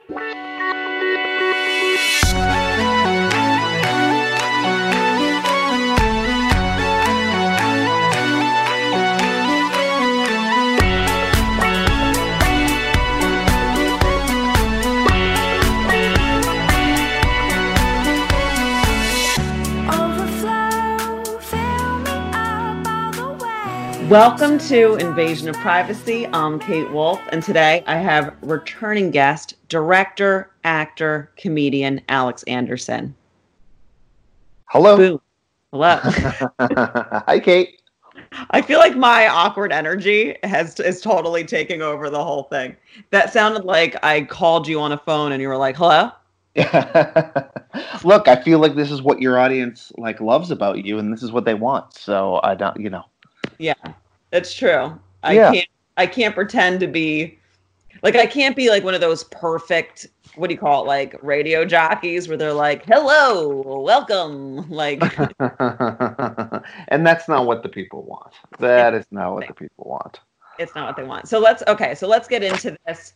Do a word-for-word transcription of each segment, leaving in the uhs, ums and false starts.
Welcome to Invasion of Privacy. I'm Kate Wolf, and today I have returning guest, director, actor, comedian Alex Anderson. Hello. Boom. Hello. Hi, Kate. I feel like my awkward energy has is totally taking over the whole thing. That sounded like I called you on a phone and you were like, "Hello?" Look, I feel like this is what your audience like loves about you, and this is what they want. So I don't, you know. Yeah, that's true. I yeah. can't. I can't pretend to be like I can't be like one of those perfect. What do you call it? Like radio jockeys where they're like, "Hello, welcome." Like, and that's not what the people want. That is not what the people want. It's not what they want. So let's okay. So let's get into this.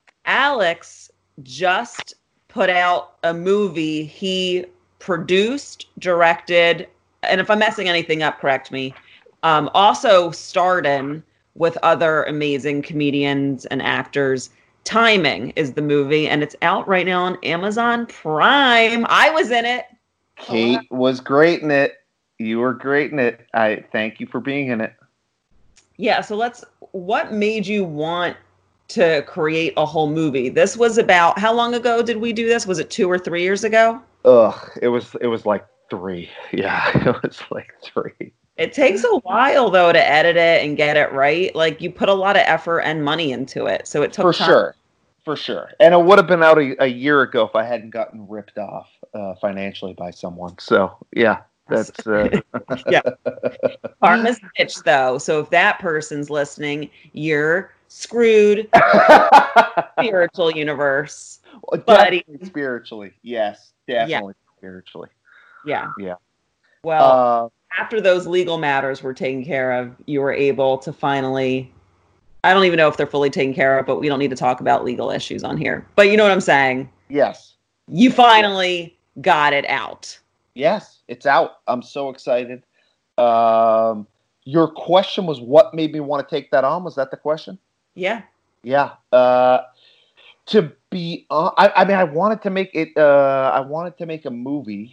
Alex just put out a movie he produced, directed, and if I'm messing anything up, correct me. Um, also starred in with other amazing comedians and actors. Timing is the movie, and it's out right now on Amazon Prime. I was in it. Kate oh, wow. was great in it. You were great in it. I thank you for being in it. Yeah, so let's, what made you want to create a whole movie? This was about, how long ago did we do this? Was it two or three years ago? Ugh, it was, it was like three. Yeah, it was like three. It takes a while, though, to edit it and get it right. Like, you put a lot of effort and money into it, so it took For time. sure. For sure. And it would have been out a, a year ago if I hadn't gotten ripped off uh, financially by someone. So, yeah, that's... Uh... yeah. Karma's bitch, though. So if that person's listening, you're screwed. Spiritual universe. Buddy. Spiritually. Yes, definitely yeah. spiritually. Yeah. Yeah. Well... Uh, After those legal matters were taken care of, you were able to finally, I don't even know if they're fully taken care of, but we don't need to talk about legal issues on here. But you know what I'm saying? Yes. You finally got it out. Yes, it's out. I'm so excited. Um, your question was what made me want to take that on? Was that the question? Yeah. Yeah. Uh, to be, uh, I, I mean, I wanted to make it, uh, I wanted to make a movie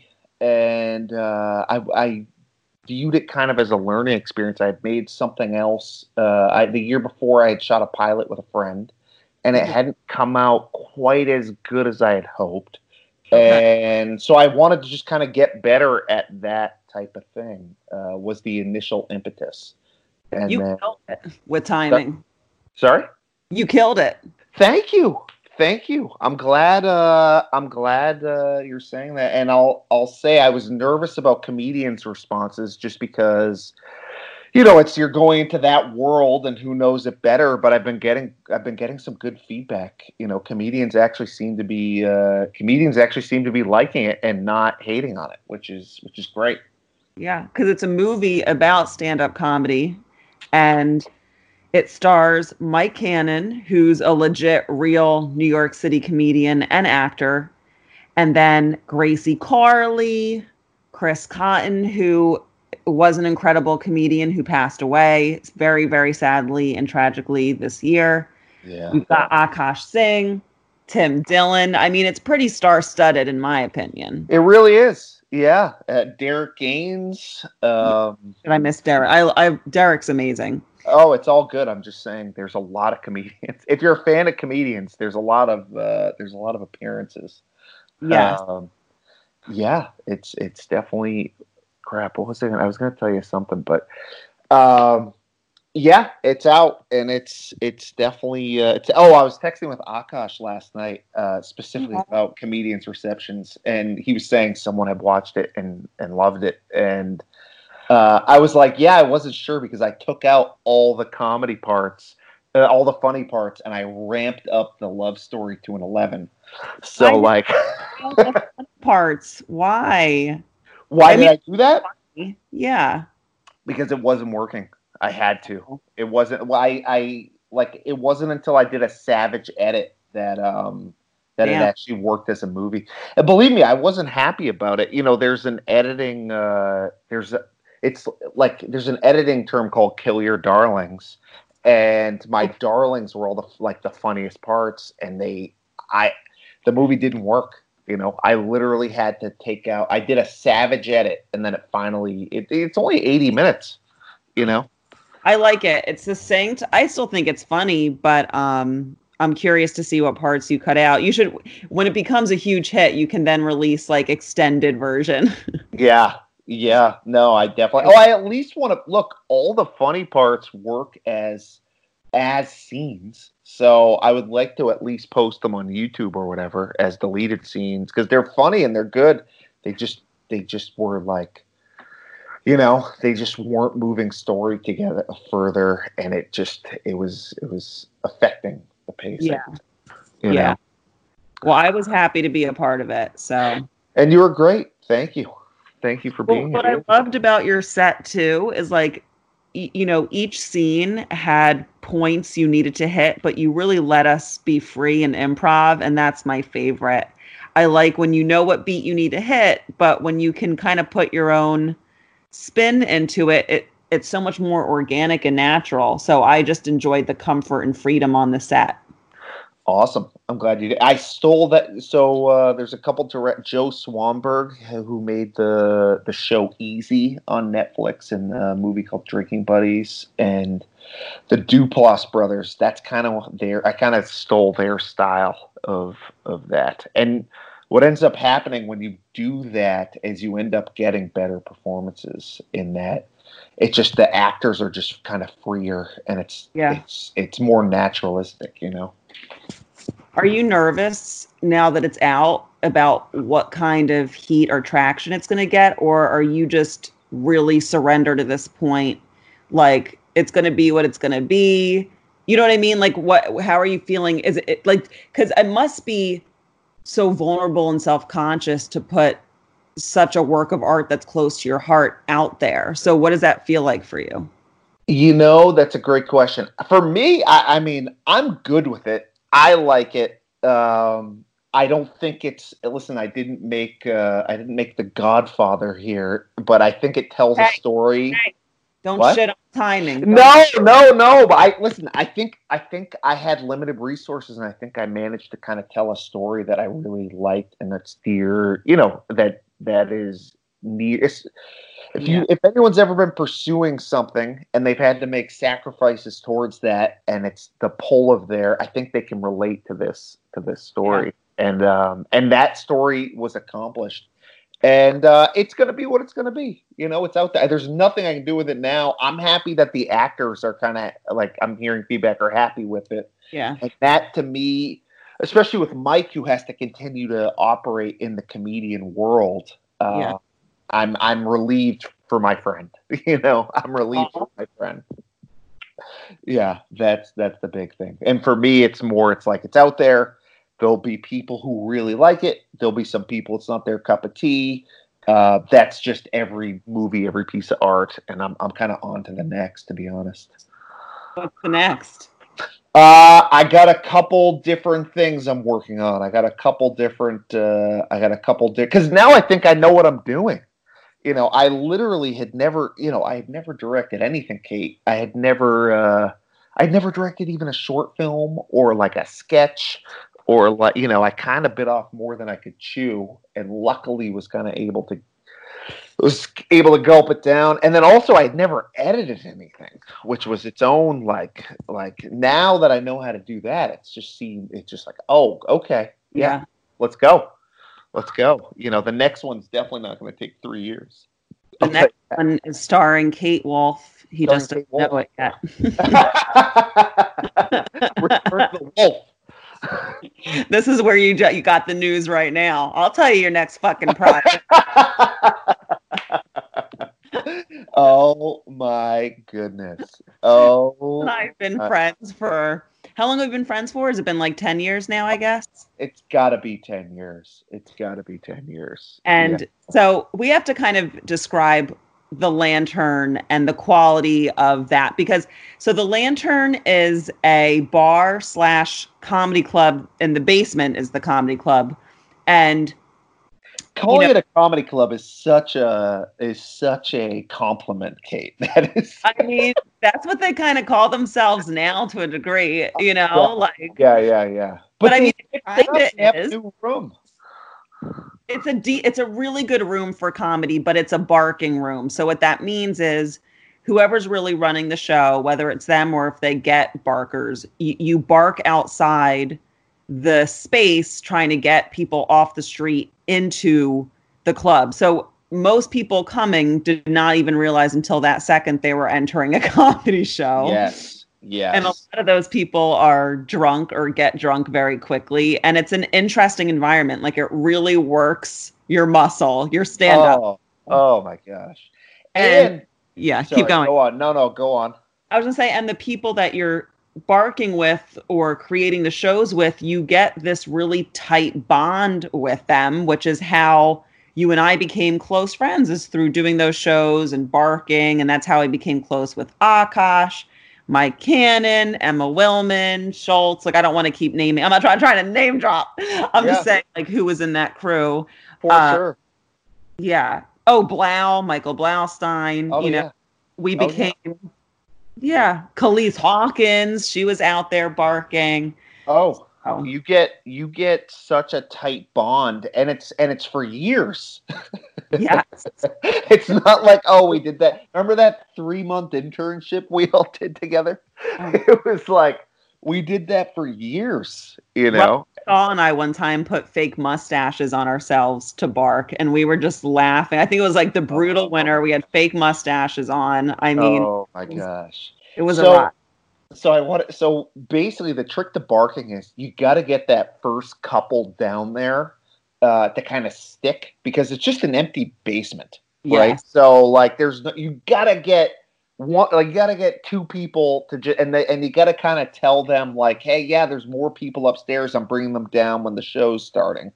and uh, I, I viewed it kind of as a learning experience. I had made something else. Uh, I, the year before, I had shot a pilot with a friend, and it mm-hmm. hadn't come out quite as good as I had hoped. Okay. And so I wanted to just kind of get better at that type of thing, uh, was the initial impetus. And you then, killed it with timing. Sorry? You killed it. Thank you. Thank you. I'm glad. Uh, I'm glad uh, you're saying that, and I'll I'll say I was nervous about comedians' responses just because, you know, it's you're going into that world, and who knows it better. But I've been getting I've been getting some good feedback. You know, comedians actually seem to be uh, comedians actually seem to be liking it and not hating on it, which is which is great. Yeah, because it's a movie about stand-up comedy, and it stars Mike Cannon, who's a legit, real New York City comedian and actor. And then Gracie Carley, Chris Cotton, who was an incredible comedian who passed away very, very sadly and tragically this year. Yeah. We've got Akash Singh, Tim Dillon. I mean, it's pretty star-studded, in my opinion. It really is. Yeah. Uh, Derek Gaines. Um, Did I miss Derek? I, I, Derek's amazing. Oh, it's all good. I'm just saying there's a lot of comedians. If you're a fan of comedians, there's a lot of uh, there's a lot of appearances. Yeah. Um, yeah, it's it's definitely crap. What was I? Gonna, I was going to tell you something, but um, yeah, it's out and it's it's definitely. Uh, it's, oh, I was texting with Akash last night, uh, specifically mm-hmm. about comedians' receptions, and he was saying someone had watched it and and loved it, and uh, I was like, yeah, I wasn't sure because I took out all the comedy parts, uh, all the funny parts, and I ramped up the love story to an eleven. So I like parts. Why? Why I did mean, I do that? Yeah, because it wasn't working. I had to. It wasn't. Well, I, I like. It wasn't until I did a savage edit that um that Damn. it actually worked as a movie. And believe me, I wasn't happy about it. You know, there's an editing, uh, there's a, it's like, there's an editing term called kill your darlings. And my darlings were all the, like the funniest parts. And they, I, the movie didn't work. You know, I literally had to take out, I did a savage edit and then it finally, it, it's only eighty minutes, you know? I like it. It's succinct. I still think it's funny, but, um, I'm curious to see what parts you cut out. You should, when it becomes a huge hit, you can then release like extended version. Yeah, yeah. No, I definitely. Oh, I at least want to look. All the funny parts work as as scenes, so I would like to at least post them on YouTube or whatever as deleted scenes because they're funny and they're good. They just they just were like, you know, they just weren't moving story together further, and it just it was it was affecting the pace. Yeah. You yeah. know? Well, I was happy to be a part of it. So. And you were great. Thank you. Thank you for Well, being what here. I loved about your set too is like, y- you know, each scene had points you needed to hit, but you really let us be free and improv. And that's my favorite. I like when you know what beat you need to hit, but when you can kind of put your own spin into it, it it's so much more organic and natural. So I just enjoyed the comfort and freedom on the set. Awesome. I'm glad you did. I stole that. So uh, there's a couple direct. Joe Swanberg, who made the the show Easy on Netflix and a movie called Drinking Buddies, and the Duplass brothers. That's kind of their. I kind of stole their style of of that. And what ends up happening when you do that is you end up getting better performances in that. It's just the actors are just kind of freer, and it's Yeah. it's it's more naturalistic, you know. Are you nervous now that it's out about what kind of heat or traction it's going to get? Or are you just really surrendered at this point? Like, it's going to be what it's going to be. You know what I mean? Like, what, how are you feeling? Is it like, because it must be so vulnerable and self-conscious to put such a work of art that's close to your heart out there. So what does that feel like for you? You know, that's a great question. For me, I, I mean, I'm good with it. I like it. Um, I don't think it's. Listen, I didn't make. Uh, I didn't make The Godfather here, but I think it tells Hey, a story. Hey, don't What? shit on timing. Don't No, no, no. But I listen. I think. I think I had limited resources, and I think I managed to kind of tell a story that I really liked, and that's dear. You know that that is near. It's, If you, Yeah. if anyone's ever been pursuing something and they've had to make sacrifices towards that, and it's the pull of there, I think they can relate to this to this story, yeah. and um, and that story was accomplished, and uh, it's going to be what it's going to be. You know, it's out there. There's nothing I can do with it now. I'm happy that the actors are kind of like I'm hearing feedback are happy with it. Yeah, and that to me, especially with Mike, who has to continue to operate in the comedian world. Uh, yeah. I'm I'm relieved for my friend. You know, I'm relieved Aww. for my friend. Yeah, that's that's the big thing. And for me, it's more. It's like it's out there. There'll be people who really like it. There'll be some people it's not their cup of tea. Uh, that's just every movie, every piece of art, and I'm I'm kind of on to the next, to be honest. What's the next? Uh, I got a couple different things I'm working on. I got a couple different. Uh, I got a couple because di- now I think I know what I'm doing. You know, I literally had never, you know, I had never directed anything, Kate. I had never, uh, I'd never directed even a short film or like a sketch or like, you know, I kind of bit off more than I could chew, and luckily was kind of able to, was able to gulp it down. And then also I had never edited anything, which was its own, like, like now that I know how to do that, it's just seemed, it's just like, oh, okay, yeah, Yeah. let's go. Let's go. You know, the next one's definitely not going to take three years. The next one is starring Kate Wolf. He Starring just Kate doesn't Wolf. know it yet. Return to the Wolf. This is where you ju- you got the news right now. I'll tell you your next fucking project. Oh my goodness. Oh, I've been uh, friends for how long have we been friends for? Has it been like ten years now, I guess? it's got to be ten years. It's got to be ten years. And Yeah. so we have to kind of describe the Lantern and the quality of that, because so the Lantern is a bar slash comedy club, and the basement is the comedy club, and calling you know, it a comedy club is such a is such a compliment, Kate. That is. I mean, that's what they kind of call themselves now to a degree, you know, yeah, like yeah, yeah, yeah. But, but I they, mean, they kind of is. A new room. It's a de- it's a really good room for comedy, but it's a barking room. So what that means is whoever's really running the show, whether it's them or if they get barkers, you, you bark outside the space trying to get people off the street into the club. So most people coming did not even realize until that second they were entering a comedy show. Yes. Yes. And a lot of those people are drunk or get drunk very quickly. And it's an interesting environment. Like it really works your muscle, your stand up. Oh, oh my gosh. And, and yeah, sorry, keep going. Go on. No, no, go on. I was going to say, and the people that you're barking with or creating the shows with, you get this really tight bond with them, which is how you and I became close friends, is through doing those shows and barking. And that's how I became close with Akash, Mike Cannon, Emma Willman, Schultz. Like, I don't want to keep naming. I'm not trying, trying to name drop. I'm yeah. just saying, like, who was in that crew. For uh, sure. Yeah. Oh, Blau, Michael Blaustein. Oh, you know, yeah. we became, oh, yeah. yeah. Khalees Hawkins. She was out there barking. Oh, oh, you get you get such a tight bond, and it's and it's for years. Yes. It's not like, oh, we did that. Remember that three month internship we all did together? Oh. It was like we did that for years, you know. Well, Saul and I one time put fake mustaches on ourselves to bark, and we were just laughing. I think it was like the brutal winter. We had fake mustaches on. I mean, oh my gosh, it was so, a lot. So I want so basically the trick to barking is you got to get that first couple down there uh, to kind of stick, because it's just an empty basement, right? Yes. So like, there's no, you got to get one, like you got to get two people to just, and they, and you got to kind of tell them like, hey, yeah, there's more people upstairs. I'm bringing them down when the show's starting.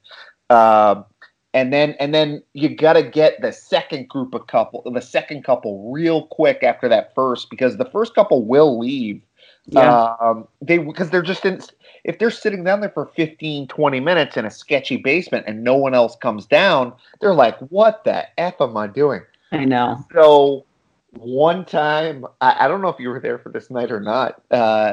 Um, and then and then you got to get the second group of couple, the second couple, real quick after that first, because the first couple will leave. Yeah. Um, they because they're just in, if they're sitting down there for fifteen, twenty minutes in a sketchy basement and no one else comes down, they're like, what the F am I doing? I know. So one time, I, I don't know if you were there for this night or not. Uh,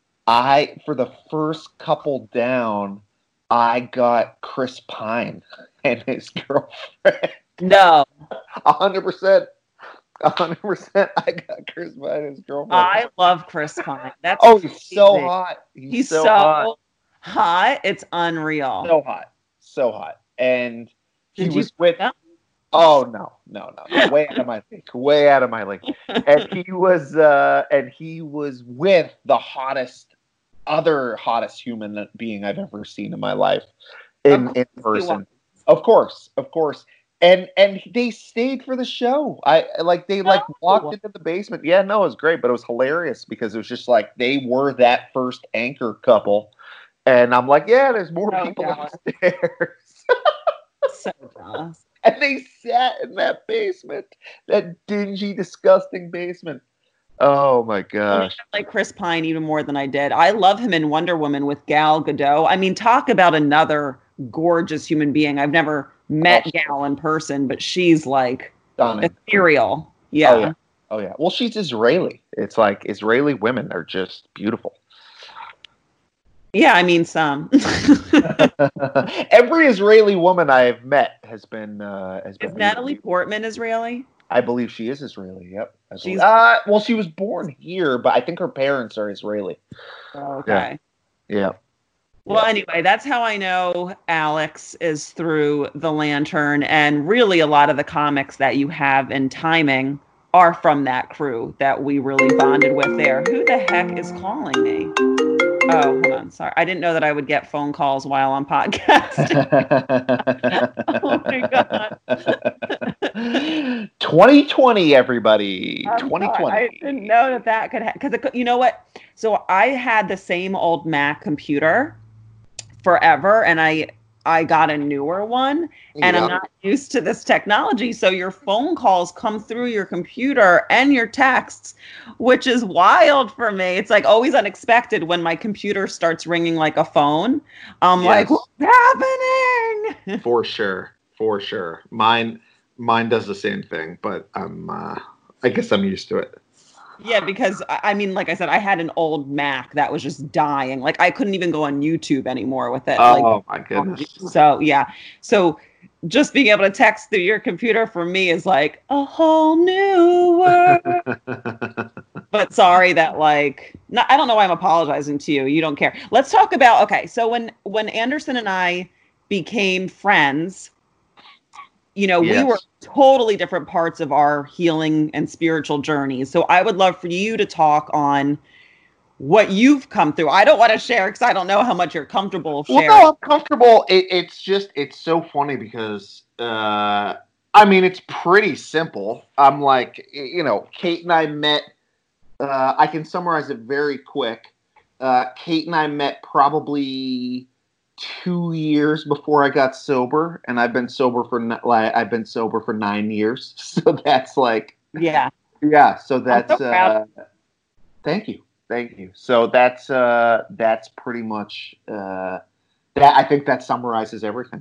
I, for the first couple down, I got Chris Pine and his girlfriend. No. A hundred percent. A hundred percent. I got Chris Pine and his girlfriend. I love Chris Pine. That's oh, he's amazing. so hot. He's, he's so, so hot. hot. It's unreal. So hot. So hot. And he Did was you with them? Oh no, no, no. Way out of my league. Way out of my league. And he was uh and he was with the hottest other hottest human being I've ever seen in my life. In in person. Of course, of course. And and they stayed for the show. I like they like walked into the basement. Yeah, no, it was great, but it was hilarious because it was just like they were that first anchor couple. And I'm like, yeah, there's more so people jealous. upstairs. So jealous. And they sat in that basement, that dingy, disgusting basement. Oh my gosh! I like Chris Pine even more than I did. I love him in Wonder Woman with Gal Gadot. I mean, talk about another gorgeous human being. I've never met oh, Gal in person, but she's like stunning. Ethereal. Yeah. Oh yeah. Oh yeah. Well, she's Israeli. It's like Israeli women are just beautiful. Yeah, I mean some. Every Israeli woman I've met has been uh, has been. Is Natalie Portman Israeli? I believe she is Israeli. Yep. She's uh, well, she was born here, but I think her parents are Israeli. Okay. Yeah. yeah. Well, yeah. anyway, that's how I know Alex is through the Lantern, and really a lot of the comics that you have in Timing are from that crew that we really bonded with there. Who the heck is calling me? Oh, hold on. Sorry. I didn't know that I would get phone calls while I'm podcasting. Oh, my God. twenty twenty, everybody. I'm twenty twenty. Sorry. I didn't know that that could happen. Because, you know what? So I had the same old Mac computer forever, and I I got a newer one and Yeah. I'm not used to this technology. So your phone calls come through your computer and your texts, which is wild for me. It's like always unexpected when my computer starts ringing like a phone. I'm Yes. like, what's happening? For sure. For sure. Mine mine does the same thing, but I'm uh, I guess I'm used to it. Yeah, because I I mean, like I said, I had an old Mac that was just dying. Like I couldn't even go on YouTube anymore with it. Like, Oh my goodness. so yeah. So just being able to text through your computer for me is like a whole new world. But sorry that like not, I don't know why I'm apologizing to you. You don't care. Let's talk about okay. So when when Anderson and I became friends, you know, Yes. we were totally different parts of our healing and spiritual journeys. So I would love for you to talk on what you've come through. I don't want to share because I don't know how much you're comfortable Well, sharing. no, I'm comfortable. It, it's just, it's so funny because, uh, I mean, it's pretty simple. I'm like, you know, Kate and I met, uh, I can summarize it very quick. Uh, Kate and I met probably two years before I got sober, and I've been sober for, n- like, I've been sober for nine years. So that's like, Yeah. yeah, so that's, so proud. uh, thank you. Thank you. So that's uh, that's pretty much uh, that. I think that summarizes everything.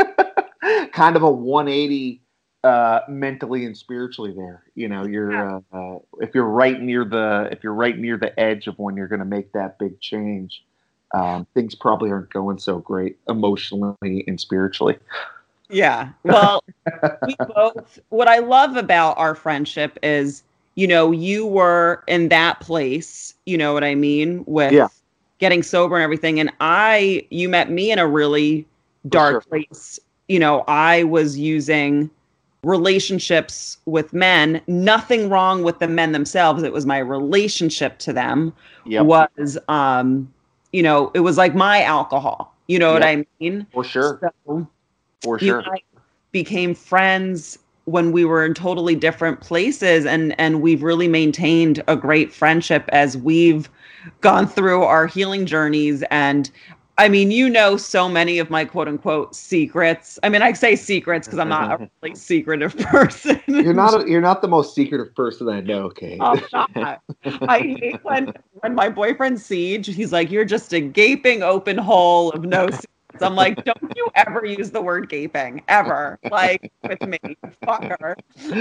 Kind of a one eighty uh, mentally and spiritually. There, you know, you're uh, uh, if you're right near the if you're right near the edge of when you're going to make that big change, um, things probably aren't going so great emotionally and spiritually. Yeah. Well, we both, what I love about our friendship is, you know, you were in that place, you know what I mean, with Yeah. getting sober and everything. And I, you met me in a really dark sure. place. You know, I was using relationships with men, nothing wrong with the men themselves. It was my relationship to them Yep. was, um, you know, it was like my alcohol, you know what Yep. I mean? For sure. So, For you sure. and I became friends when we were in totally different places, and and we've really maintained a great friendship as we've gone through our healing journeys. And I mean, you know, so many of my quote unquote secrets. I mean, I say secrets because I'm not a really secretive person. You're not. A, you're not the most secretive person I know, Kate. I'm not. I hate when when my boyfriend Siege, he's like, "You're just a gaping open hole of no secrets." I'm like, "Don't you ever use the word gaping ever, like with me, fucker."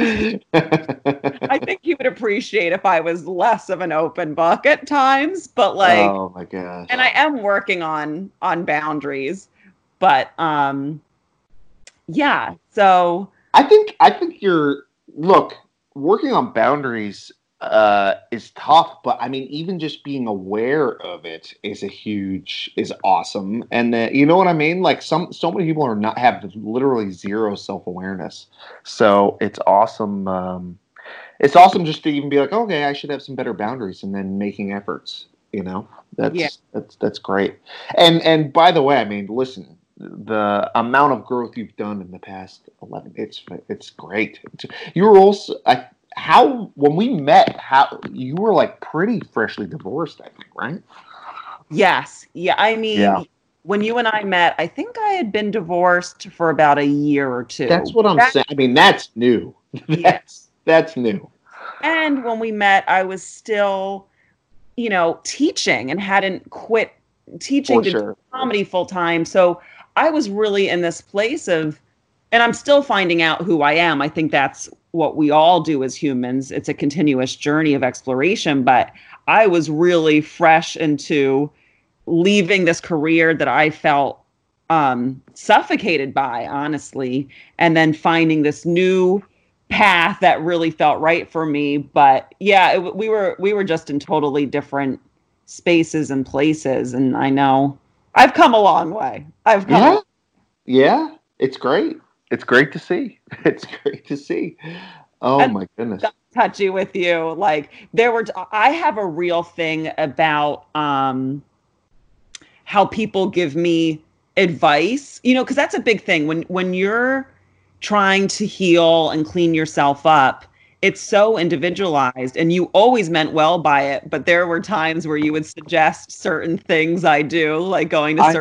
I think you would appreciate if I was less of an open book at times, but like, oh my gosh. and I am working on on boundaries, but um, yeah. So I think I think you're look working on boundaries uh, is tough, but I mean even just being aware of it is a huge is awesome, and uh, you know what I mean. Like some so many people are not have literally zero self awareness, so it's awesome. Um, it's awesome just to even be like, okay, I should have some better boundaries, and then making efforts. You know, that's Yeah. that's that's great. And and by the way, I mean, listen. The amount of growth you've done in the past eleven, it's it's great. It's, you were also I, how when we met, how you were like pretty freshly divorced, I think, right? yes, yeah. I mean, Yeah. when you and I met, I think I had been divorced for about a year or two. That's what I'm That- saying. I mean, that's new. That's that's new. And when we met, I was still, you know, teaching and hadn't quit teaching For to sure. do comedy full time. So I was really in this place of, and I'm still finding out who I am. I think that's what we all do as humans. It's a continuous journey of exploration. But I was really fresh into leaving this career that I felt um, suffocated by, honestly, and then finding this new path that really felt right for me. But yeah, it, we were we were just in totally different spaces and places, and I know I've come a long way. I've come. Yeah. Yeah. It's great. It's great to see. It's great to see. Oh And- my goodness. touchy with you. Like there were, I have a real thing about um, how people give me advice, you know, because that's a big thing when when you're trying to heal and clean yourself up. It's so individualized, and you always meant well by it. But there were times where you would suggest certain things I do, like going to I certain know.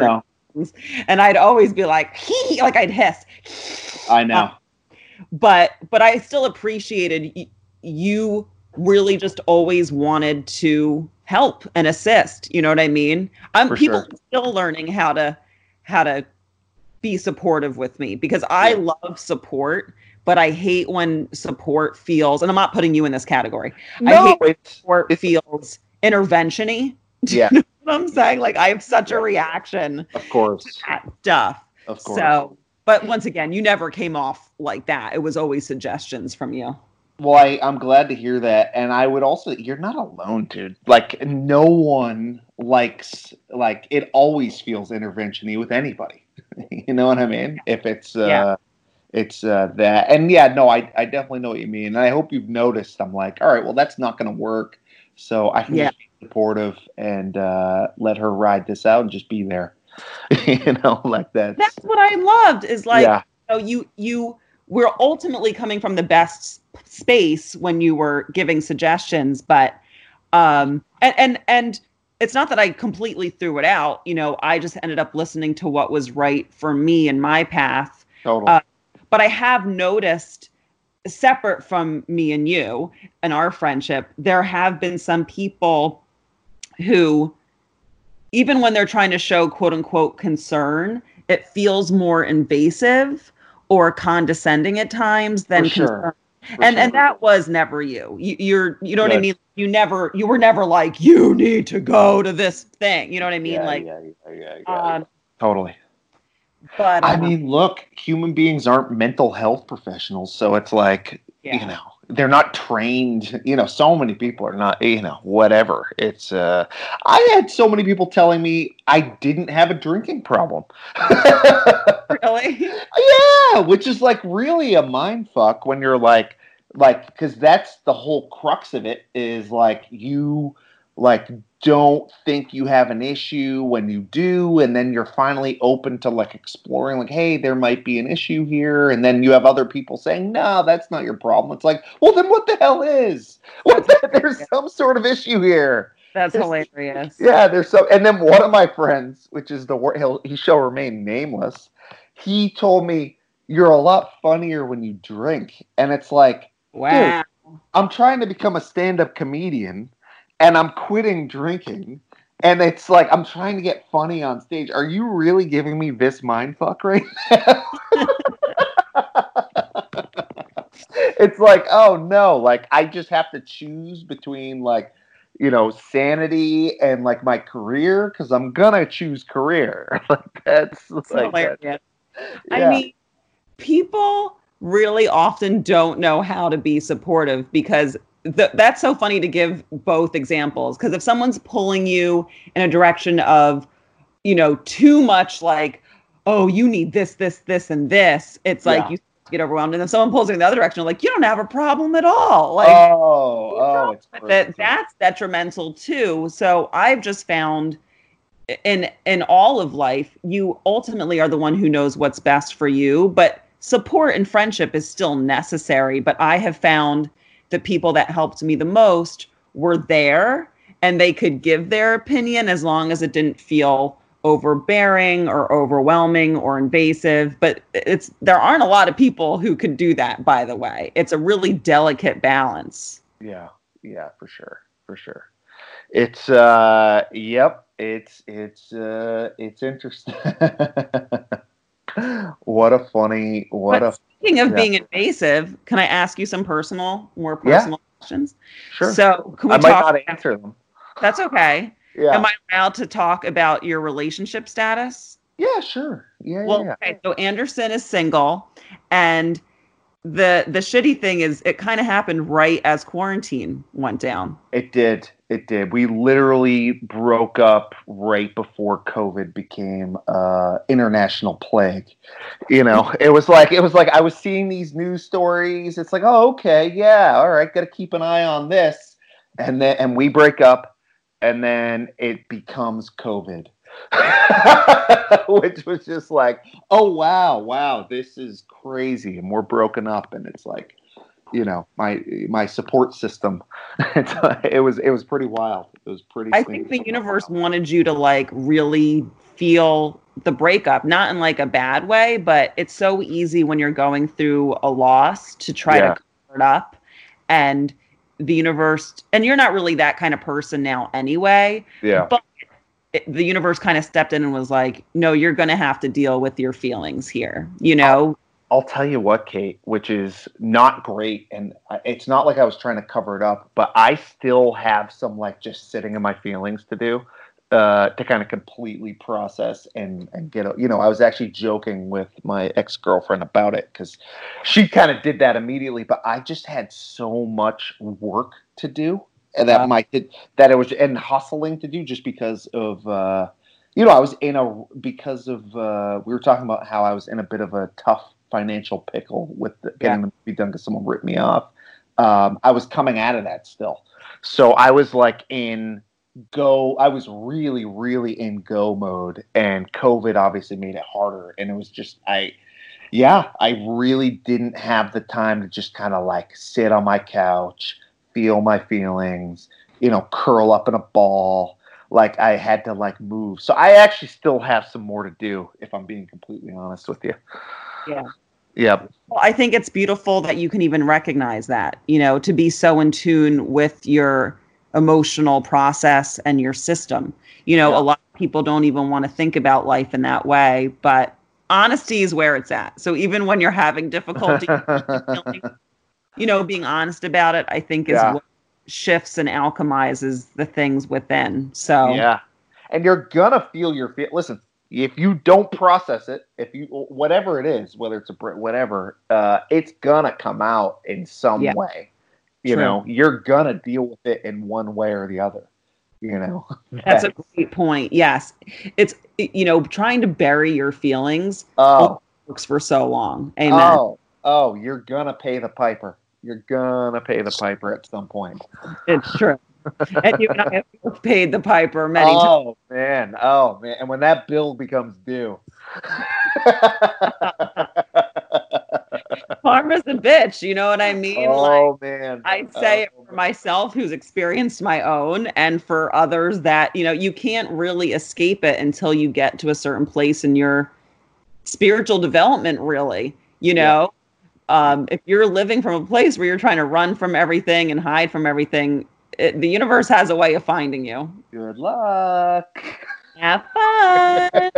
things, and I'd always be like, "Hee," like I'd hiss. I know. Um, but but I still appreciated y- you really just always wanted to help and assist. You know what I mean? Um, For people sure. are still learning how to how to be supportive with me because I Yeah. love support, but I hate when support feels, and I'm not putting you in this category. I No, hate when it's support it's feels intervention-y. Do you yeah, know what I'm saying? Like I have such a Yeah. reaction of course, to that stuff. of course. So, but once again, you never came off like that. It was always suggestions from you. Well, I, I'm glad to hear that. And I would also, you're not alone, dude. Like, no one likes, like, it always feels intervention-y with anybody. You know what I mean? If it's, uh, Yeah. it's uh, that. And yeah, no, I, I definitely know what you mean. And I hope you've noticed, I'm like, all right, well, that's not going to work. So I can Yeah. just be supportive and uh, let her ride this out and just be there. You know, like that. That's what I loved is like, Yeah. you know, you, you were ultimately coming from the best space when you were giving suggestions, but, um, and, and, and it's not that I completely threw it out, you know, I just ended up listening to what was right for me and my path. Totally. Uh, but I have noticed, separate from me and you and our friendship, there have been some people who, even when they're trying to show quote unquote concern, it feels more invasive or condescending at times than For sure. concern. For And sure. and that was never you. you. You're you know what I Good. mean? You never you were never like, you need to go to this thing. You know what I mean? yeah, like yeah, yeah, yeah, yeah. um Totally. but I um, mean, look, human beings aren't mental health professionals, so it's like, yeah. you know, they're not trained. You know, so many people are not, you know, whatever. It's, uh, I had so many people telling me I didn't have a drinking problem. Really? Yeah, which is like really a mind fuck when you're like, like, because that's the whole crux of it is like you like don't think you have an issue when you do, and then you're finally open to like exploring, like, hey, there might be an issue here, and then you have other people saying, no, that's not your problem. It's like, well, then what the hell is? What the, there's some sort of issue here. That's There's- hilarious. Yeah, there's some, and then one of my friends, which is the wor- he'll he shall remain nameless, he told me you're a lot funnier when you drink, and it's like, Wow. dude, I'm trying to become a stand-up comedian, and I'm quitting drinking, and it's like I'm trying to get funny on stage. Are you really giving me this mind fuck right now? It's like, oh no, like I just have to choose between like, you know, sanity and like my career because I'm gonna choose career. Like that's It's like hilarious. that. I Yeah. mean, people really often don't know how to be supportive because th- that's so funny to give both examples. Because if someone's pulling you in a direction of, you know, too much like, oh, you need this, this, this, and this, it's like Yeah. you get overwhelmed. And then someone pulls you in the other direction, like, you don't have a problem at all. Like, oh, oh, it's that that's detrimental too. So I've just found in in all of life, you ultimately are the one who knows what's best for you, but support and friendship is still necessary. But I have found the people that helped me the most were there and they could give their opinion as long as it didn't feel overbearing or overwhelming or invasive. But it's there aren't a lot of people who could do that, by the way. It's a really delicate balance. Yeah, yeah, for sure, for sure. It's uh, yep, it's it's uh, it's interesting. What a funny, what But a speaking of yeah. being invasive, can I ask you some personal, more Yeah. personal questions? Sure. So can we I might talk? not answer them. That's okay. Yeah. Am I allowed to talk about your relationship status? Yeah, sure. Yeah, Well, yeah, yeah. okay, so Anderson is single, and the the shitty thing is it kind of happened right as quarantine went down. It did. It did. We literally broke up right before COVID became uh international plague. You know, it was like it was like I was seeing these news stories. It's like, oh, okay, yeah, all right, got to keep an eye on this. And then and we break up, and then it becomes COVID. Which was just like, oh wow, wow, this is crazy, and we're broken up, and it's like, you know, my my support system. It's, it was it was pretty wild. It was pretty. I think the universe wanted you to like really feel the breakup, not in like a bad way, but it's so easy when you're going through a loss to try Yeah. to cover it up. And the universe, and you're not really that kind of person now anyway, Yeah. but it, the universe kind of stepped in and was like, no, you're going to have to deal with your feelings here, you know? I'll tell you what, Kate, which is not great, and I- it's not like I was trying to cover it up, but I still have some like just sitting in my feelings to do, uh, to kind of completely process and and get. A, you know, I was actually joking with my ex girlfriend about it because she kind of did that immediately, but I just had so much work to do, and that Uh, my that it was and hustling to do just because of. Uh, you know, I was in a because of uh, we were talking about how I was in a bit of a tough financial pickle with the, getting Yeah. the movie done because someone ripped me off. Um, I was coming out of that still, so I was like in go. I was really, really in go mode, and COVID obviously made it harder. And it was just I, yeah, I really didn't have the time to just kind of like sit on my couch, feel my feelings, you know, curl up in a ball. Like I had to like move. So I actually still have some more to do, if I'm being completely honest with you. Yeah. Yep. Well, I think it's beautiful that you can even recognize that, you know, to be so in tune with your emotional process and your system. You know, Yeah. a lot of people don't even want to think about life in that way, but honesty is where it's at. So even when you're having difficulty, feeling, you know, being honest about it, I think is Yeah. what shifts and alchemizes the things within. So Yeah. And you're gonna feel your feel. Listen, if you don't process it, if you whatever it is, whether it's a Brit, whatever, uh, it's gonna come out in some Yeah. way. You True. know, you're gonna deal with it in one way or the other. You know, That's a great point. Yes. It's, you know, trying to bury your feelings oh, works for so long. Amen. oh, oh, you're gonna pay the piper. You're gonna pay the piper at some point. It's true. And you and I have both paid the piper many times. Oh man, oh man, and when that bill becomes due, Karma's a bitch, you know what I mean? oh Like, man, I say it oh, for myself who's experienced my own, and for others that, you know, you can't really escape it until you get to a certain place in your spiritual development, really. You know, um, if you're living from a place where you're trying to run from everything and hide from everything, it, the universe has a way of finding you. good luck. Have fun.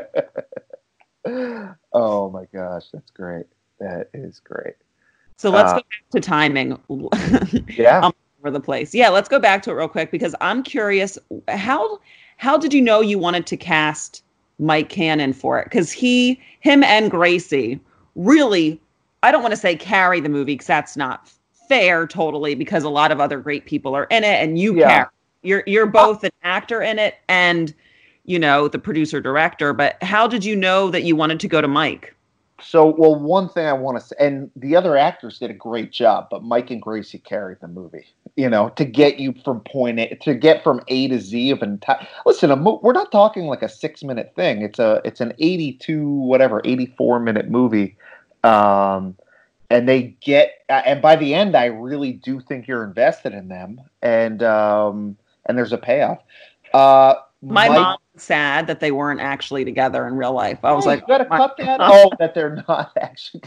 Oh my gosh, that's great. That is great. So let's Uh, go back to timing. Yeah. I'm all over the place. Yeah, let's go back to it real quick because I'm curious how how did you know you wanted to cast Mike Cannon for it? Because he, him, and Gracie really, I don't want to say carry the movie because that's not fair totally because a lot of other great people are in it and you Yeah. carry. You're you're both an actor in it and you know the producer director. But how did you know that you wanted to go to Mike? So, well, one thing I want to say, and the other actors did a great job, but Mike and Gracie carried the movie. You know, to get you from point A to get from A to Z of an entire. Listen, a mo- we're not talking like a six minute thing. It's a it's an eighty-two whatever eighty-four minute movie, um, and they get uh, and by the end, I really do think you're invested in them, and um, and there's a payoff. Uh, My Mike- mom was sad that they weren't actually together in real life. I was Hey, like, you gotta oh, my- cut that. Oh, that they're not actually.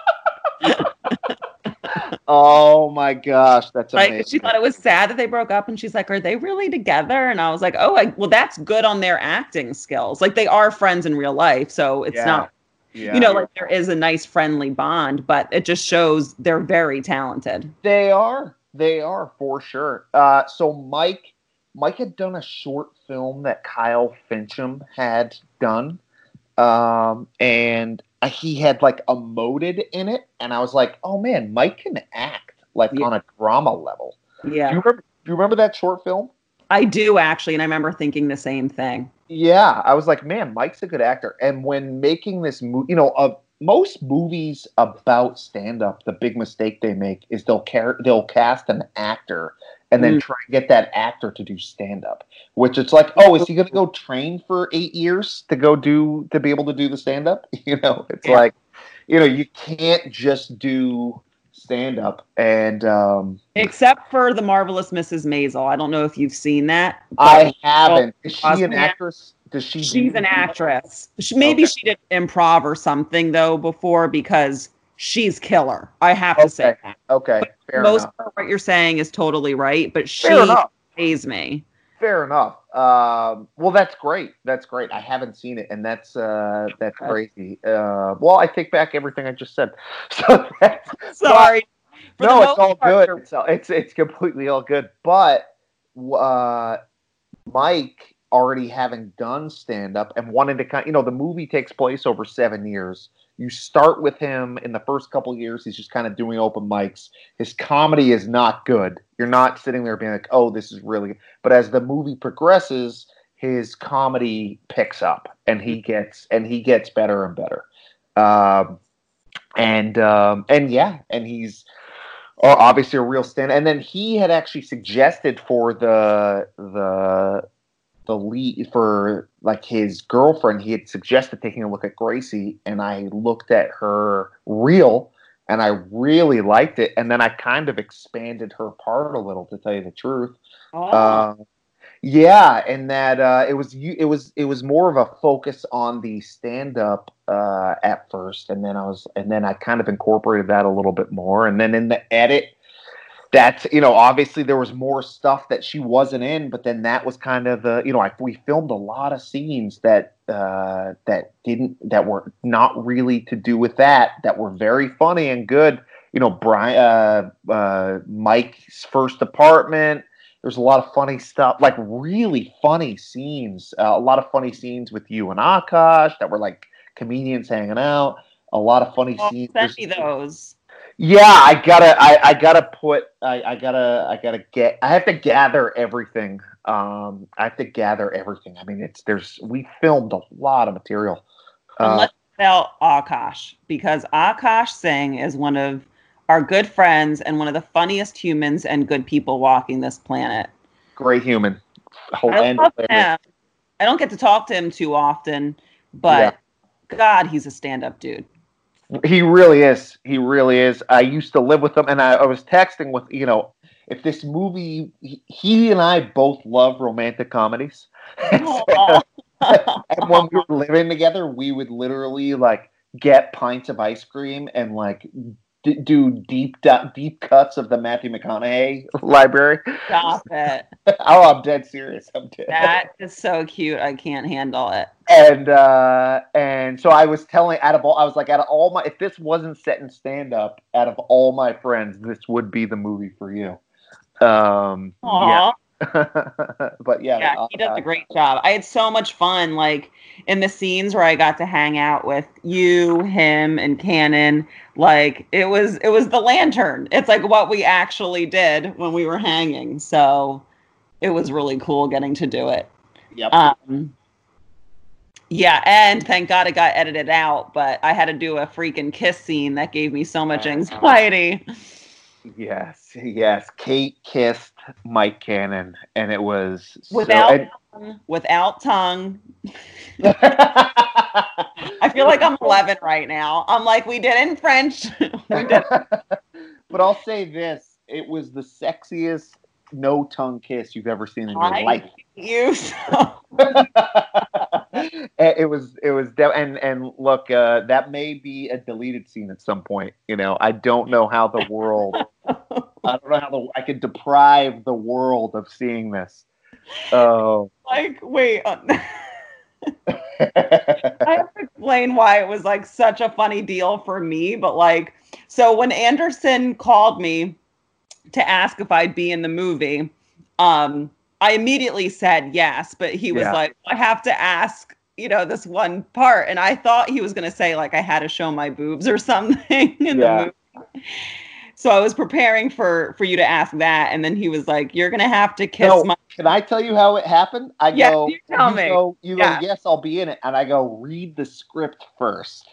Oh my gosh, that's amazing. like she thought it was sad that they broke up, and she's like, "Are they really together?" And I was like, "Oh, like, well, that's good on their acting skills. Like they are friends in real life, so it's Yeah. not, Yeah. you know, like there is a nice friendly bond, but it just shows they're very talented." They are. They are for sure. Uh, so Mike, Mike had done a short film that Kyle Fincham had done, um, and he had like emoted in it, and I was like, "Oh man, Mike can act like Yeah. on a drama level." Yeah, Do you remember? Do you remember that short film? I do actually, and I remember thinking the same thing. Yeah, I was like, man, Mike's a good actor. And when making this movie, you know, uh, most movies about stand-up, the big mistake they make is they'll car- they'll cast an actor and then Mm. try and get that actor to do stand-up. Which it's like, oh, is he going to go train for eight years to go do to be able to do the stand-up? You know, it's Yeah. like, you know, you can't just do stand-up. And um, Except for the marvelous Missus Maisel. I don't know if you've seen that. but- I haven't. Is she an Cosby- actress? Does she? She's do- an actress. She, maybe Okay. she did improv or something though before, because she's killer. I have to say Okay. that. Okay, fair Most enough. of what you're saying is totally right, but she Fair enough. pays me. Fair enough. Um, well, that's great. That's great. I haven't seen it, and that's uh, that's Okay. crazy. Uh, well, I take back everything I just said. So that's, Sorry. For no, the it's most all part, good. you're- It's, it's it's completely all good. But uh, Mike already having done stand up and wanting to kind, you know, the movie takes place over seven years. You start with him in the first couple of years. He's just kind of doing open mics. His comedy is not good. You're not sitting there being like, "Oh, this is really good." But as the movie progresses, his comedy picks up, and he gets and he gets better and better. Um, and um, and yeah, and he's uh, obviously a real stand. And then he had actually suggested for the the the lead for like his girlfriend, he had suggested taking a look at Gracie, and I looked at her reel and I really liked it, and then I kind of expanded her part a little, to tell you the truth. Oh. Uh, yeah, and that uh, it was it was it was more of a focus on the stand up uh, at first, and then I was and then I kind of incorporated that a little bit more, and then in the edit, that's, you know, obviously there was more stuff that she wasn't in, but then that was kind of the, you know, I, we filmed a lot of scenes that uh, that didn't that were not really to do with that, that were very funny and good. You know, Brian, uh, uh, Mike's first apartment. There's a lot of funny stuff, like really funny scenes. Uh, a lot of funny scenes with you and Akash that were like comedians hanging out. A lot of funny Oh, scenes. send There's- me those. yeah, I gotta, I, I gotta put, I, I gotta, I gotta get, I have to gather everything. Um, I have to gather everything. I mean, it's there's, we filmed a lot of material. And Uh, let's about Akash, because Akash Singh is one of our good friends and one of the funniest humans and good people walking this planet. great human. I And love him. I don't get to talk to him too often, but God, he's a stand-up dude. he really is. He really is. I used to live with him, and I, I was texting with, you know, if this movie, he, he and I both love romantic comedies. Aw. And when we were living together, we would literally like get pints of ice cream and like d- do deep du- deep cuts of the Matthew McConaughey library. Stop it. Oh, I'm dead serious. I'm dead. That is so cute. I can't handle it. And uh, and so I was telling, out of all, I was like, out of all my, if this wasn't set in stand up, out of all my friends, this would be the movie for you. Um, Aw. yeah. But yeah, Yeah, he does a great job. I had so much fun, like in the scenes where I got to hang out with you, him, and Cannon. Like it was, it was the lantern. It's like what we actually did when we were hanging. So it was really cool getting to do it. Yep. Um, yeah, and thank God it got edited out. But I had to do a freaking kiss scene that gave me so much anxiety. Yes, yes. Kate kissed Mike Cannon, and it was Without so, and, tongue, without tongue. I feel like I'm eleven right now. I'm like, we did it in French. We did. But I'll say this: it was the sexiest no tongue kiss you've ever seen in your I life. You so. It was, it was, de- and and look, uh, that may be a deleted scene at some point. You know, I don't know how the world, I don't know how the I could deprive the world of seeing this. Oh, Like, wait. uh, I have to explain why it was like such a funny deal for me, but like, so when Anderson called me to ask if I'd be in the movie, um, I immediately said yes, but he was Yeah. like, I have to ask, you know, this one part. And I thought he was going to say like I had to show my boobs or something in Yeah. the movie. So I was preparing for, for you to ask that. And then he was like, you're going to have to kiss No. my, Can I tell you how it happened? I Yes, go, you tell me. Go, you Yeah. go, yes, I'll be in it. And I go, read the script first.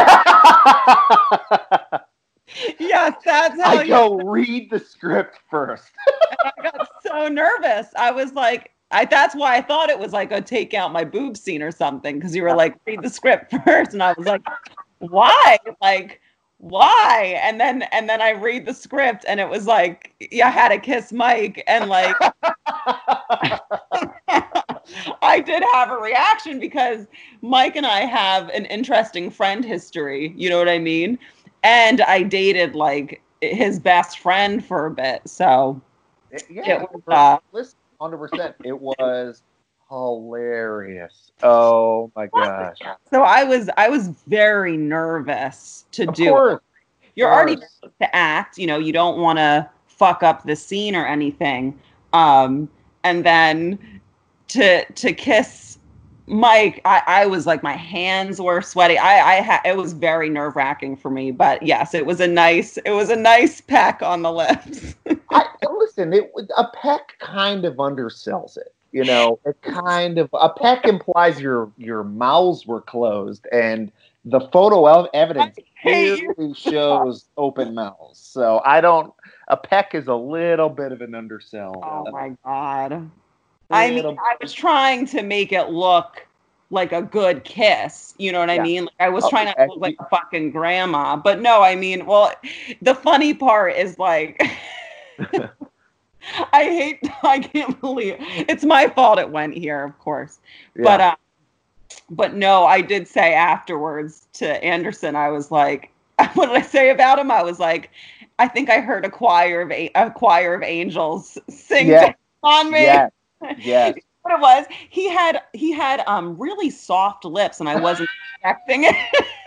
yes, that's how I you go, read the script first. I got so nervous. I was like, I that's why I thought it was like a take out my boob scene or something, because you were like, read the script first. And I was like, why? Like, why? And then and then I read the script and it was like, yeah, I had to kiss Mike. And like I I did have a reaction because Mike and I have an interesting friend history. You know what I mean? And I dated like his best friend for a bit. So yeah, it was, uh, listen, one hundred percent. It was hilarious. Oh my gosh. So I was I was very nervous to Of do course. it. You're Of already course. to act, you know, you don't want to fuck up the scene or anything. Um, and then to to kiss Mike, I, I was like, my hands were sweaty. I, I had it was very nerve wracking for me, but yes, it was a nice it was a nice peck on the lips. I, listen, it a peck kind of undersells it. You know, it kind of a peck implies your your mouths were closed, and the photo of evidence clearly shows open mouths. So I don't. A peck is a little bit of an undersell. Oh my god! I mean, I was trying to make it look like a good kiss. You know what I Yeah. mean? Like I was Oh, trying not to look like a fucking grandma. But no, I mean, well, the funny part is like, I hate, I can't believe it's my fault it went here, of course. Yeah. But, uh, but no, I did say afterwards to Anderson, I was like, what did I say about him? I was like, I think I heard a choir of a, a choir of angels sing Yeah. on me. Yes. Yes. What it was, he had he had um really soft lips, and I wasn't expecting it.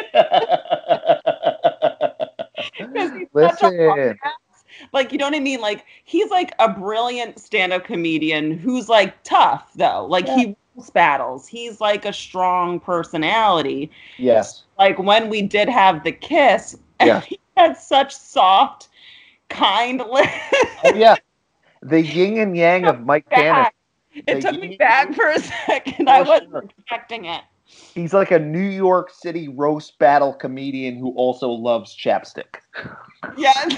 He's such a Listen. like, you know what I mean? Like, he's like a brilliant stand-up comedian who's like tough though. Like Yeah. he wins battles. He's like a strong personality. Yes. Like when we did have the kiss, Yeah. he had such soft, kind lips. Oh yeah. The yin and yang of Mike Cannon. It The took yin me and back yang- for a second. For I wasn't sure. expecting it. He's like a New York City roast battle comedian who also loves chapstick. Yes.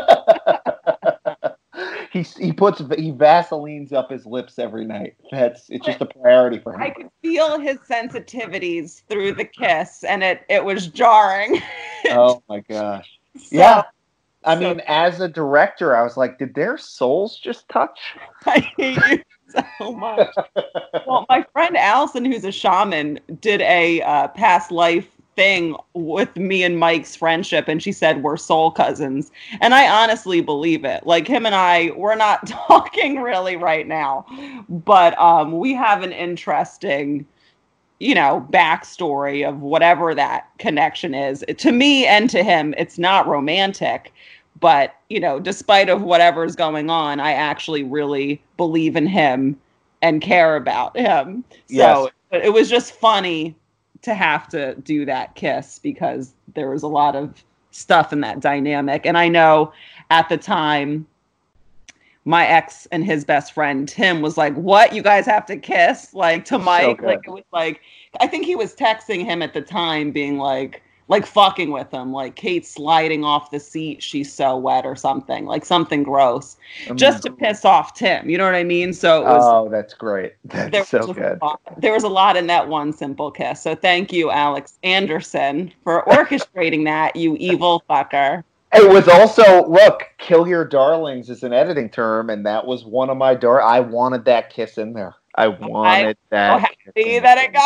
he he puts he Vaselines up his lips every night. That's it's just a priority for I him. could feel his sensitivities through the kiss, and it, it was jarring. Oh my gosh. So, Yeah. I so- mean, as a director, I was like, did their souls just touch? I hate you so much. Well, my friend Allison, who's a shaman, did a uh, past life thing with me and Mike's friendship, and she said we're soul cousins. And I honestly believe it. Like, him and I, we're not talking really right now, but um, we have an interesting, you know, backstory of whatever that connection is. To me and to him, it's not romantic. But, you know, despite of whatever's going on, I actually really believe in him and care about him. So Yes. it was just funny to have to do that kiss because there was a lot of stuff in that dynamic. And I know at the time, my ex and his best friend, Tim, was like, what? You guys have to kiss? Like, to Mike? good. Like, it was like, I think he was texting him at the time being like, like fucking with him, like Kate's sliding off the seat, she's so wet or something, like something gross, Um, just to piss off Tim. You know what I mean? So it was. Oh, that's great. there That's was so just good. a lot- there was a lot in that one simple kiss. So thank you, Alex Anderson, for orchestrating that. You evil fucker. It was also, look, kill your darlings is an editing term, and that was one of my dar. I wanted that kiss in there. I wanted So that. happy kiss in that it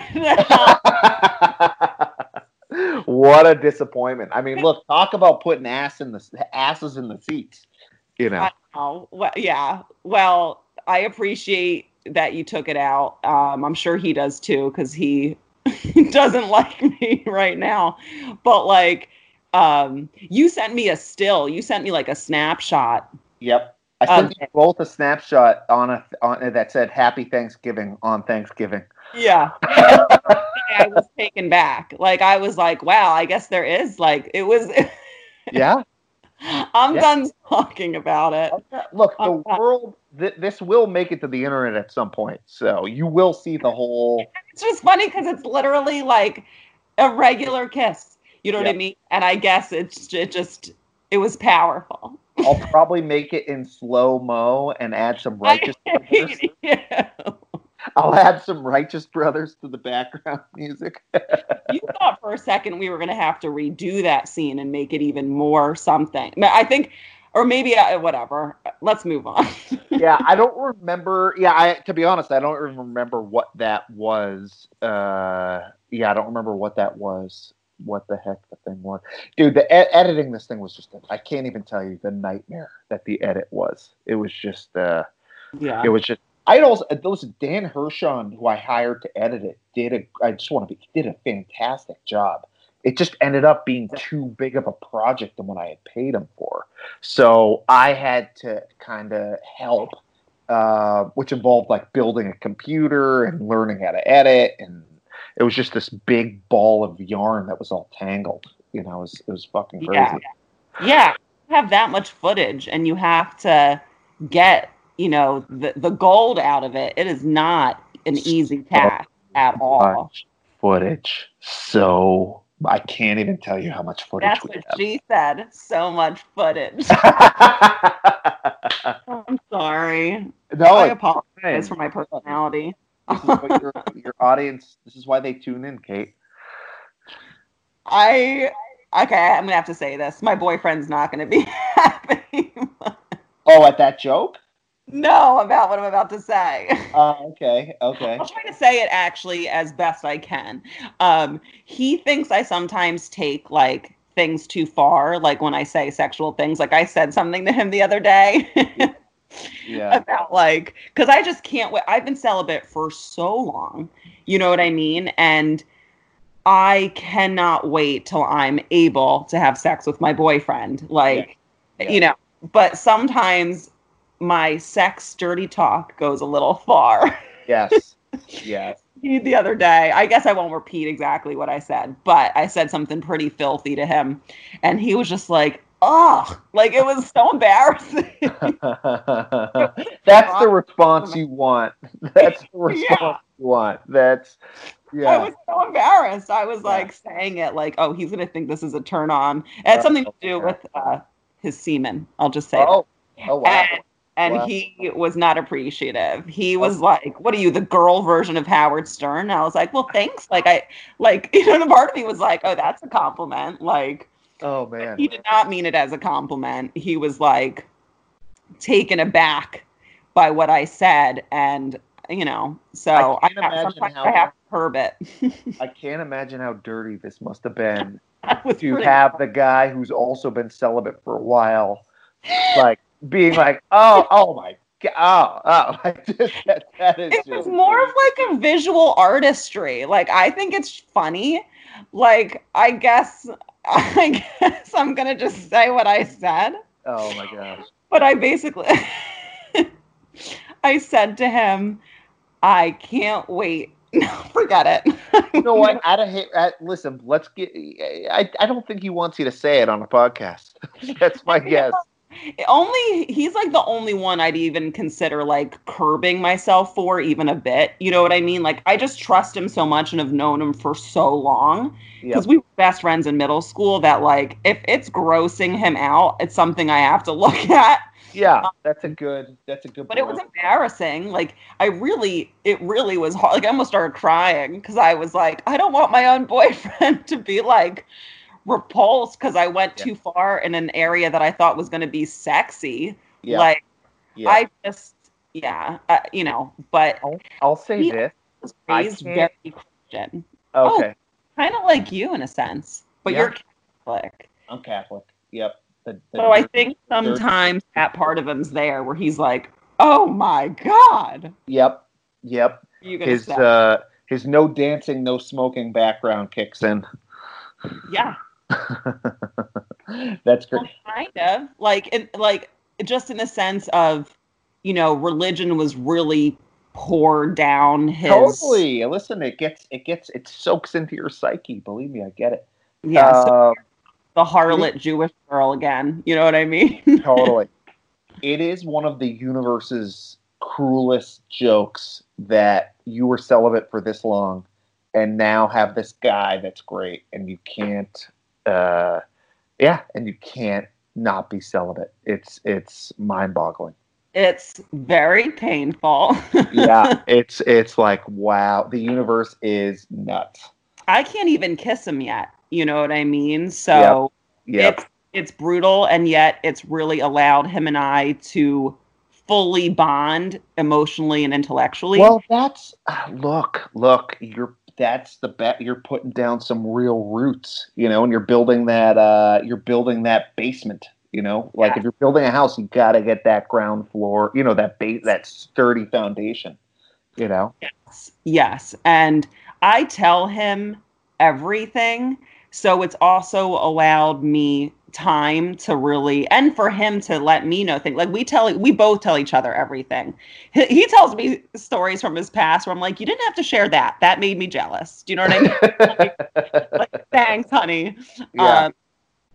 got edited out. What a disappointment. I mean, look, talk about putting ass in the asses in the seats. You know. I know. Well, yeah. Well, I appreciate that you took it out. Um, I'm sure he does too, because he doesn't like me right now. But like, um, you sent me a still. You sent me like a snapshot. Yep. I sent Um, you both a snapshot on a on that said "Happy Thanksgiving" on Thanksgiving. Yeah. I was taken back. Like, I was like, wow, I guess there is like, it was. Yeah. I'm Yeah. done talking about it. Look, the I'm done. world. Th- this will make it to the internet at some point, so you will see the whole. It's just funny because it's literally like a regular kiss. You know what I Yep. mean? And I guess it's it just it was powerful. I'll probably make it in slow mo and add some Righteous Brothers. Yeah. I'll add some Righteous Brothers to the background music. You thought for a second we were gonna have to redo that scene and make it even more something. I mean, I think Or maybe I, whatever. Let's move on. Yeah, I don't remember. Yeah, I to be honest, I don't even remember what that was. Uh, yeah, I don't remember what that was. What the heck the thing was, dude? The e- editing this thing was just. I can't even tell you the nightmare that the edit was. It was just. Uh, yeah. It was just. I also listen. Dan Hershon, who I hired to edit it, did a. I just want to be did a fantastic job. It just ended up being too big of a project than what I had paid him for. So I had to kind of help, uh, which involved like building a computer and learning how to edit. And it was just this big ball of yarn that was all tangled. You know, it was, it was fucking crazy. Yeah. Yeah. You have that much footage and you have to get, you know, the, the gold out of it. It is not an easy task at all. Footage. So I can't even tell you how much footage That's we what have. she said. So much footage. I'm sorry. No, I it's apologize fine. for my personality. This is what your, your audience, this is why they tune in, Kate. I, okay, I'm going to have to say this. My boyfriend's not going to be happy. Oh, at that joke? No, about what I'm about to say. Uh, okay, okay. I'll try to say it actually as best I can. Um, he thinks I sometimes take like things too far, like when I say sexual things. Like I said something to him the other day. Yeah. About like, because I just can't wait. I've been celibate for so long. You know what I mean? And I cannot wait till I'm able to have sex with my boyfriend. Like, Yeah. Yeah. you know, but sometimes my sex dirty talk goes a little far. Yes. Yes. The other day, I guess I won't repeat exactly what I said, but I said something pretty filthy to him, and he was just like, "Oh," like it was so embarrassing. That's the response you want. That's the response Yeah. you want. That's yeah. I was so embarrassed. I was Yeah. like saying it like, "Oh, he's gonna think this is a turn on." It had something to do with uh, his semen. I'll just say Oh. that. Oh wow. And, and Wow. he was not appreciative. He was like, "What are you, the girl version of Howard Stern?" I was like, "Well, thanks." Like I, like you know, and part of me was like, "Oh, that's a compliment." Like Oh man. he did not mean it as a compliment. He was like taken aback by what I said, and you know, so I I, can't have, imagine sometimes how- I have to curb it. I can't imagine how dirty this must have been That was to pretty- have the guy who's also been celibate for a while, like being like, "Oh, oh my god, oh, oh!" I just that, that is It just was more of like a visual artistry. Like I think it's funny. Like I guess I guess I'm gonna just say what I said. oh my gosh. But I basically I said to him, I can't wait. No, forget it. You know what? I'd hate. I, listen, let's get. I I don't think he wants you to say it on a podcast. That's my guess. Only he's like the only one I'd even consider like curbing myself for even a bit. You know what I mean? Like I just trust him so much and have known him for so long because Yep. we were best friends in middle school that like if it's grossing him out, it's something I have to look at. Yeah, that's a good. That's a good. But it was embarrassing. Like I really, it really was hard. Like I almost started crying because I was like, I don't want my own boyfriend to be like repulsed because I went Yeah. too far in an area that I thought was going to be sexy. Yeah. Like yeah. I just, yeah, uh, you know. But I'll, I'll say he this. was I raised can't- very Christian, Okay, kind of like you in a sense, but Yeah. you're Catholic. I'm Catholic. Yep. The, the So I dirt- think dirt- sometimes that part of him's there where he's like, "Oh my God." Yep. Yep. You gonna His say? uh his no dancing, no smoking background kicks in. Yeah. That's great. Well, kind of like, in, like just in the sense of, you know, religion was really poured down his. Totally. Listen, it gets it gets it soaks into your psyche. Believe me, I get it. Yeah, so Um, the harlot Jewish girl again. You know what I mean? totally. It is one of the universe's cruelest jokes that you were celibate for this long and now have this guy that's great and you can't uh yeah, and you can't not be celibate. It's it's mind-boggling. It's very painful. Yeah, it's it's like wow, the universe is nuts. I can't even kiss him yet. You know what I mean? So Yep. it's it's brutal, and yet it's really allowed him and I to fully bond emotionally and intellectually. Well, that's uh, look, look, you're that's the bet. You're putting down some real roots, you know, and you're building that. Uh, you're building that basement. You know, like Yeah. if you're building a house, you got to get that ground floor. You know, that base, that sturdy foundation. You know. Yes, yes, and I tell him everything, so it's also allowed me time to really, and for him to let me know things. Like we tell, we both tell each other everything. He, he tells me stories from his past where I'm like, you didn't have to share that. That made me jealous. Do you know what I mean? like, like, thanks, honey. Yeah. Um,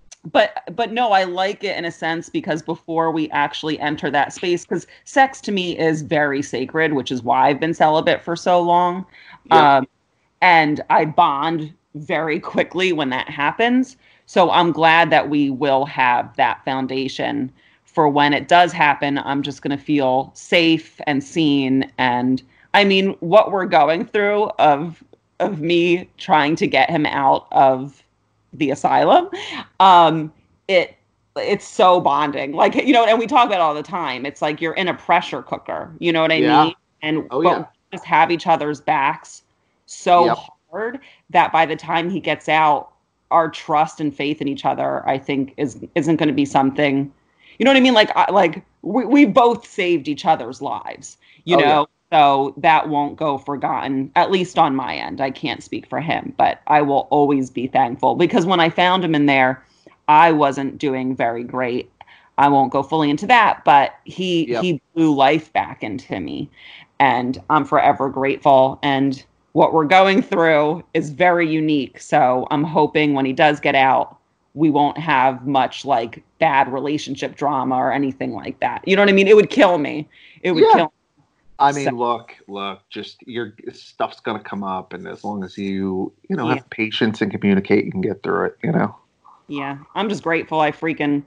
but but no, I like it in a sense because before we actually enter that space, because sex to me is very sacred, which is why I've been celibate for so long. Yeah. Um, and I bond very quickly when that happens. So I'm glad that we will have that foundation for when it does happen. I'm just going to feel safe and seen. And I mean, what we're going through of of me trying to get him out of the asylum, um, it it's so bonding. Like, you know, and we talk about it all the time. It's like you're in a pressure cooker. You know what I Yeah. mean? And Oh, but yeah. we just have each other's backs so Yep. hard that by the time he gets out, our trust and faith in each other, I think, is isn't going to be something. You know what I mean? Like, I, like we we both saved each other's lives. You Oh, yeah. know. So that won't go forgotten, at least on my end. I can't speak for him, but I will always be thankful because when I found him in there, I wasn't doing very great. I won't go fully into that, but he Yep. he blew life back into me, and I'm forever grateful. And what we're going through is very unique. So I'm hoping when he does get out, we won't have much like bad relationship drama or anything like that. You know what I mean? It would kill me. It would Yeah. kill me. I mean, So- look, look, just your stuff's gonna come up, and as long as you, you know, Yeah. have patience and communicate, you can get through it. You know. Yeah, I'm just grateful I freaking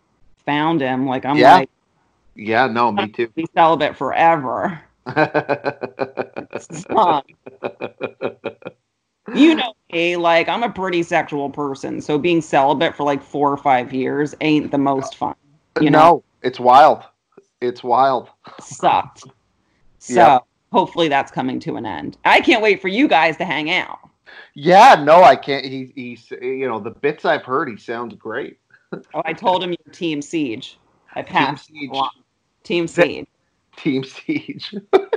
found him. Like I'm Yeah. like Yeah. No, me too. be celibate forever. Son, you know me, like I'm a pretty sexual person, so being celibate for like four or five years ain't the most fun. You know, No, it's wild. It's wild. sucked. So Yep. hopefully that's coming to an end. I can't wait for you guys to hang out. Yeah. No, I can't. He, he's, you know, the bits I've heard, he sounds great. Oh, I told him you're Team Siege. I Team passed Siege. along. Team Siege. Team Siege.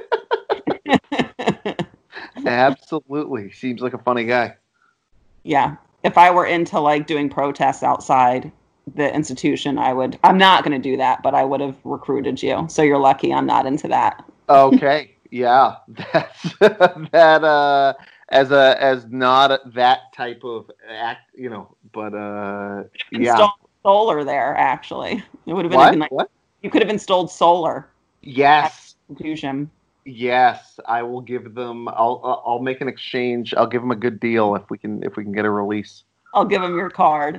Absolutely. Seems like a funny guy. Yeah. If I were into like doing protests outside the institution, I would. I'm not going to do that, but I would have recruited you. So you're lucky I'm not into that. Okay. Yeah. That's that uh as a as not that type of act, you know, but uh yeah. Installed solar there, actually. It would have been What? a good night. What? You could have installed solar Yes. institution. Yes, I will give them. I'll I'll I'll make an exchange. I'll give them a good deal if we can if we can get a release. I'll give him your card.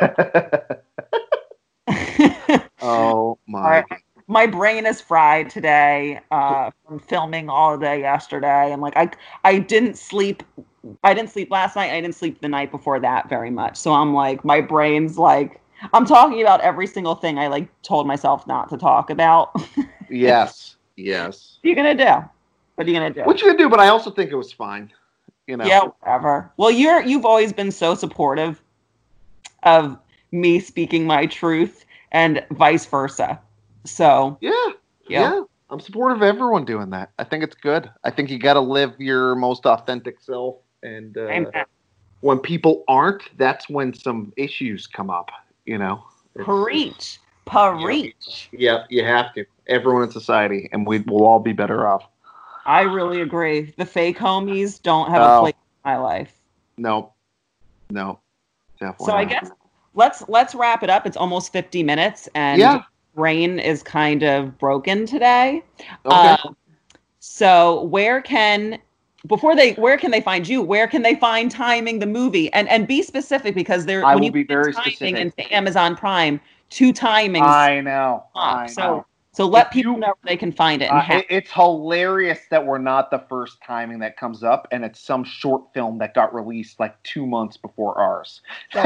Oh my! All right. My brain is fried today uh, from filming all day yesterday, and like I, I didn't sleep. I didn't sleep last night. I didn't sleep the night before that very much. So I'm like, my brain's like, I'm talking about every single thing I like told myself not to talk about. Yes, yes. What are you gonna do? What are you gonna do? What you gonna do? But I also think it was fine. You know. Yeah, whatever. Well, you're you've always been so supportive of me speaking my truth, and vice versa. So Yeah. yeah. Yeah. I'm supportive of everyone doing that. I think it's good. I think you got to live your most authentic self, and uh, Amen. when people aren't, that's when some issues come up. You know. It's- Preach, preach. Yeah, you have to. Everyone in society, and we will all be better off. I really agree. The fake homies don't have Oh. a place in my life. No, no, definitely. So I not. guess let's let's wrap it up. It's almost fifty minutes, and Yeah. brain is kind of broken today. Okay. Um, so where can before they where can they find you? Where can they find Timing the movie? And and be specific because there I when will you be put very Timing specific. into Amazon Prime, two timings I know. up. I So know. So let If people you- know where they can find it. And Uh, how- it- it's hilarious that we're not the first timing that comes up, and it's some short film that got released like two months before ours.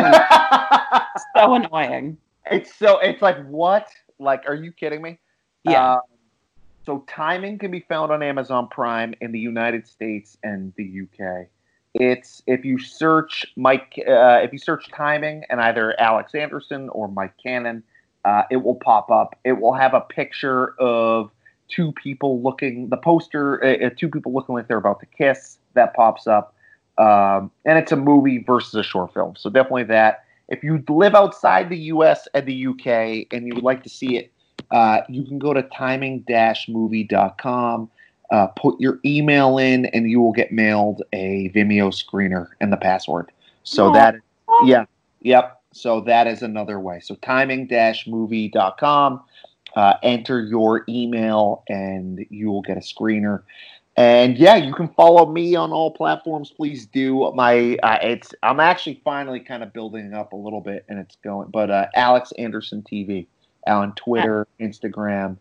so annoying. It's so it's like what? Like, are you kidding me? Yeah. Uh, so timing can be found on Amazon Prime in the United States and the U K. It's if you search Mike, uh, if you search timing and either Alex Anderson or Mike Cannon, uh, it will pop up. It will have a picture of two people looking. The poster, uh, two people looking like they're about to kiss. That pops up, um, and it's a movie versus a short film. So definitely that. If you live outside the U S and the U K and you would like to see it, uh, you can go to timing dash movie dot com, uh, put your email in, and you will get mailed a Vimeo screener and the password. So Aww. that, yeah, yep. So that is another way. So timing dash movie dot com, uh, enter your email, and you will get a screener. And yeah, you can follow me on all platforms. Please do. My uh, it's I'm actually finally kind of building up a little bit, and it's going. But uh, Alex Anderson T V on Twitter, Instagram.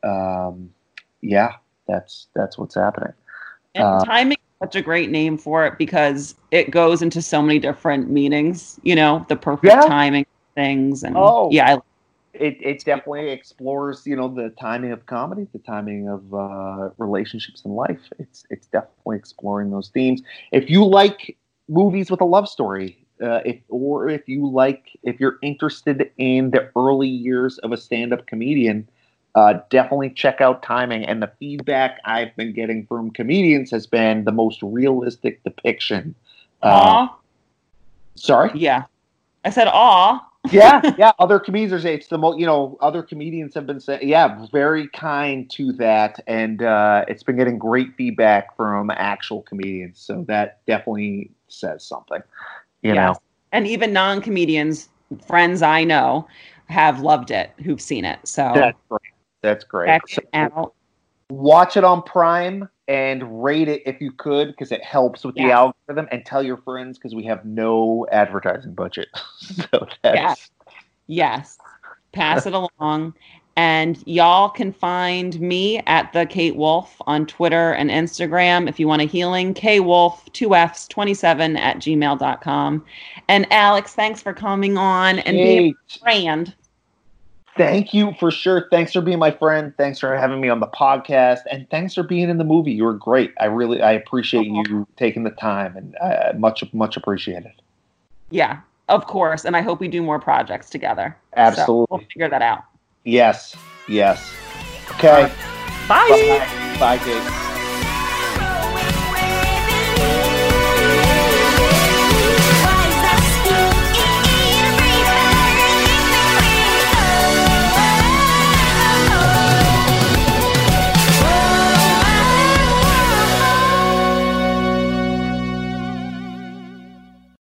Um, yeah, that's that's what's happening. And Uh, timing is such a great name for it because it goes into so many different meanings. You know, the perfect Yeah. timing things, and Oh. yeah, I, It it definitely explores, you know, the timing of comedy, the timing of uh, relationships in life. It's it's definitely exploring those themes. If you like movies with a love story, uh, if or if you like, if you're interested in the early years of a stand-up comedian, uh, definitely check out Timing. And the feedback I've been getting from comedians has been the most realistic depiction. Uh, aw, sorry. yeah. I said aw. yeah, yeah. Other comedians say it's the most. You know, other comedians have been saying, yeah, very kind to that, and uh, it's been getting great feedback from actual comedians. So that definitely says something. You Yes. know, And even non-comedians, friends I know, have loved it, who've seen it. So that's great. That's great. check So it out. watch it on Prime and rate it if you could, because it helps with the Yeah. algorithm. And tell your friends because we have no advertising budget. so that's Yeah. Yes. Pass it along. And y'all can find me at the Kate Wolf on Twitter and Instagram. If you want a healing, K Wolf, two F's, twenty-seven at gmail dot com. And Alex, thanks for coming on and being Kate. a friend. Thank you for sure. Thanks for being my friend. Thanks for having me on the podcast, and thanks for being in the movie. You were great. I really, I appreciate you taking the time, and uh, much, much appreciated. Yeah, of course. And I hope we do more projects together. Absolutely. So we'll figure that out. Yes, yes. Okay. Bye. Bye, Bye Kate.